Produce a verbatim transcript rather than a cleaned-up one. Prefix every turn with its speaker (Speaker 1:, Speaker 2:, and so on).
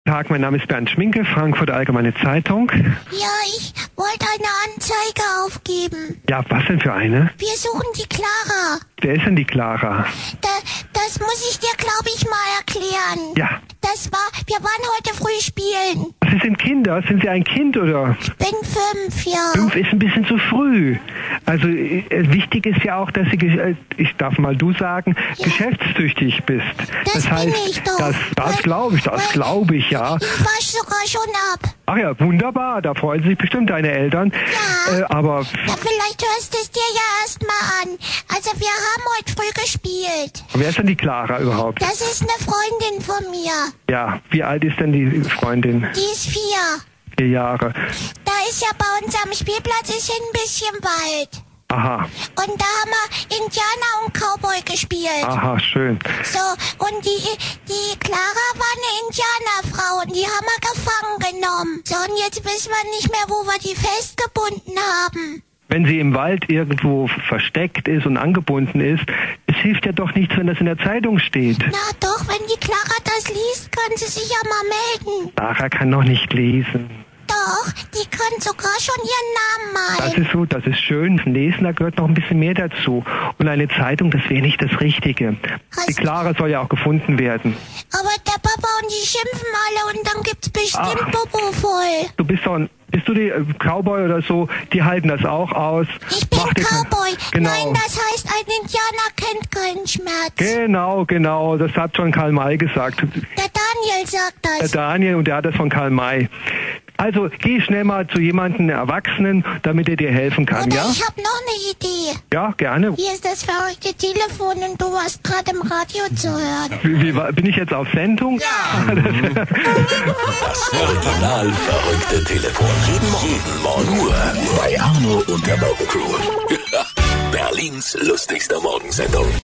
Speaker 1: Tag, mein Name ist Bernd Schminke, Frankfurter Allgemeine Zeitung.
Speaker 2: Ja, ich wollte eine Anzeige aufgeben.
Speaker 1: Ja, was denn für eine?
Speaker 2: Wir suchen die Clara.
Speaker 1: Wer ist denn die Clara?
Speaker 2: Da, das muss ich dir, glaube ich, mal erklären.
Speaker 1: Ja.
Speaker 2: Das war, wir waren heute früh spielen.
Speaker 1: Sie sind Kinder? Sind Sie ein Kind oder?
Speaker 2: Ich bin fünf, ja.
Speaker 1: Fünf ist ein bisschen zu früh. Also äh, wichtig ist ja auch, dass Sie, äh, ich darf mal du sagen,
Speaker 2: Ja.
Speaker 1: geschäftstüchtig bist.
Speaker 2: Das
Speaker 1: Das
Speaker 2: bin
Speaker 1: heißt,
Speaker 2: ich doch.
Speaker 1: das, das
Speaker 2: Weil-
Speaker 1: glaube ich, das
Speaker 2: weil-
Speaker 1: glaube ich, ja.
Speaker 2: Ich wasch sogar schon ab.
Speaker 1: Ach ja, wunderbar, da freuen sich bestimmt deine Eltern.
Speaker 2: Ja.
Speaker 1: Äh, aber
Speaker 2: Na, vielleicht hörst du es dir ja erst mal an. Also wir haben heute früh gespielt.
Speaker 1: wer ist denn die Clara überhaupt?
Speaker 2: Das ist eine Freundin von mir.
Speaker 1: Ja, wie alt ist denn die Freundin?
Speaker 2: Die ist vier.
Speaker 1: Vier Jahre.
Speaker 2: Da ist ja bei uns am Spielplatz ist ja ein bisschen Wald.
Speaker 1: Aha,
Speaker 2: Und da haben wir Indianer und Cowboy gespielt.
Speaker 1: aha, schön.
Speaker 2: So, und die, die Clara war eine Indianerfrau und die haben wir gefangen genommen. So, und jetzt wissen wir nicht mehr, wo wir die festgebunden haben.
Speaker 1: Wenn sie im Wald irgendwo versteckt ist und angebunden ist, es hilft ja doch nichts, wenn das in der Zeitung steht.
Speaker 2: Na doch, wenn die Clara das liest, kann sie sich ja mal melden.
Speaker 1: Clara kann noch nicht lesen.
Speaker 2: Doch, die kann sogar schon ihren Namen
Speaker 1: Das
Speaker 2: malen.
Speaker 1: ist so, das ist schön. Lesen, da gehört noch ein bisschen mehr dazu. Und eine Zeitung, das wäre nicht das Richtige. Die Clara soll ja auch gefunden werden.
Speaker 2: Aber der Papa und die schimpfen alle und dann gibt's bestimmt
Speaker 1: Ach.
Speaker 2: Bobo voll.
Speaker 1: Du bist doch ein, bist du die äh, Cowboy oder so? Die halten das auch aus.
Speaker 2: Ich bin
Speaker 1: Mach dir kein-
Speaker 2: Cowboy.
Speaker 1: Genau.
Speaker 2: Nein, das heißt, ein Indianer kennt keinen Schmerz.
Speaker 1: Genau, genau. Das hat schon Karl May gesagt.
Speaker 2: Der Daniel sagt
Speaker 1: Der
Speaker 2: das.
Speaker 1: Daniel, und der hat das von Karl May. Also geh schnell mal zu jemandem Erwachsenen, damit er dir helfen kann,
Speaker 2: Oder
Speaker 1: ja?
Speaker 2: ich habe noch eine Idee.
Speaker 1: Ja, gerne.
Speaker 2: Hier ist das verrückte Telefon und du warst gerade im Radio zu hören.
Speaker 1: Wie, wie, war- bin ich jetzt auf Sendung? Ja.
Speaker 3: Das original verrückte Telefon. Jeden Morgen, jeden Morgen nur bei Arno und der Morgencrew. Berlins lustigster Morgensendung.